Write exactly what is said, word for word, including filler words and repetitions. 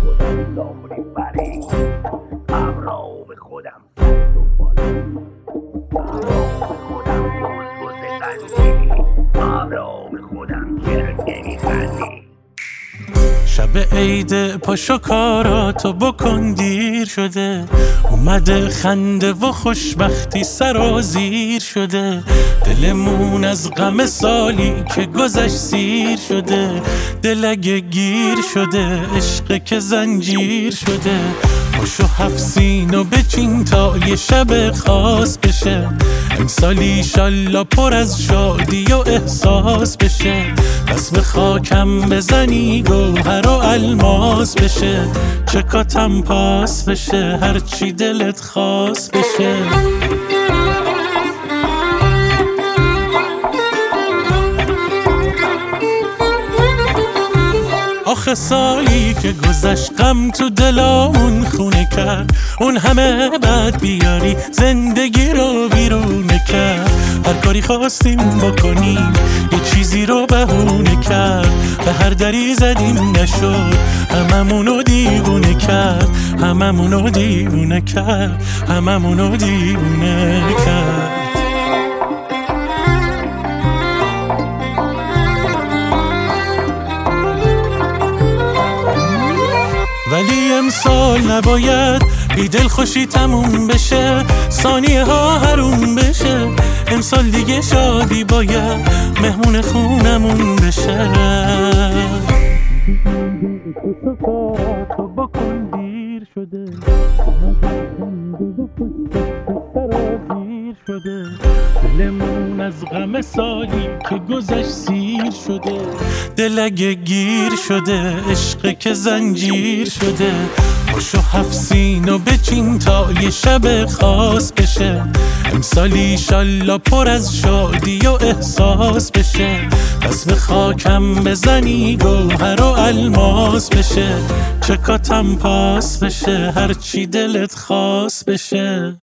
خودم داخلی فرید ابرا به خودم سرد و بالا ابرا به خودم دوز و زندگی ابرا به خودم چرا نمیخندی. شب عید پاشو کاراتو بکن دیر شده، اومده خنده و خوشبختی سرازیر شده. دلمون از غم سالی که گذشت سیر شده، دل اگه گیر شده عشق که زنجیر شده. پاشو هفت سینو بچین تا یه شب خاص بشه، امسال ایشالله پر از شادی و احساس بشه. دست به خاکم بزنی گوهر و الماس بشه، چکاتم پاس بشه هرچی دلت خواست بشه. آخه سالی که گذشت غم تو دلامون خونه کرد، اون همه بعد بیاری زندگی رو بیرونه کرد. هر کاری خواستیم بکنیم یه چیزی رو بهونه کرد، به هر دری زدیم نشد هممونو دیوونه کرد، هممونو دیوونه کرد، هممونو دیوونه کرد. ولی امسال نباید بی دل خوشی تموم بشه، ثانیه ها حروم بشه. امسال دیگه شادی باید مهمون خونمون بشه. شده دلمون از غم سالی که گذشت سیر شده، دل اگه گیر شده عشق که زنجیر شده. پاشو هفت سینو بچین تا یه شب خاص بشه، امسال ایشالله پر از شادی و احساس بشه. دست به خاکم بزنی گوهر و الماس بشه، چکاتم پاس بشه هرچی دلت خواست بشه.